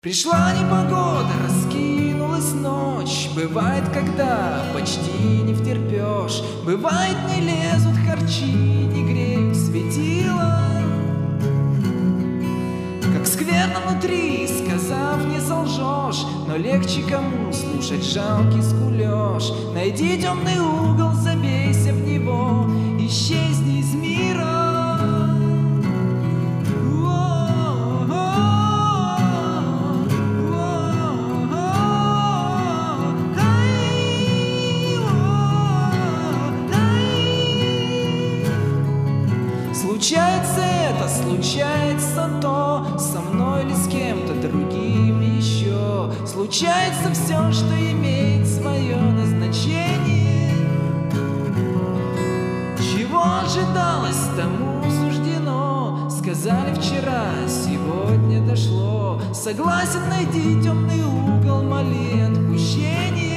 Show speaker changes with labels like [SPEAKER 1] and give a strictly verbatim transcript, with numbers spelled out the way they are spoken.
[SPEAKER 1] Пришла непогода, раскинулась ночь. Бывает, когда почти не втерпешь. Бывает, не лезут харчи, не греют светила. Как скверно внутри, сказав, не солжешь. Но легче кому слушать жалкий скулёж. Найди темный угол, забейся в него, исчезни из мира. Случается это, случается то, со мной или с кем-то другим еще. Случается все, что имеет свое назначение. Чего ожидалось, тому суждено. Сказали вчера, сегодня дошло. Согласен, найди темный угол, моли отпущения.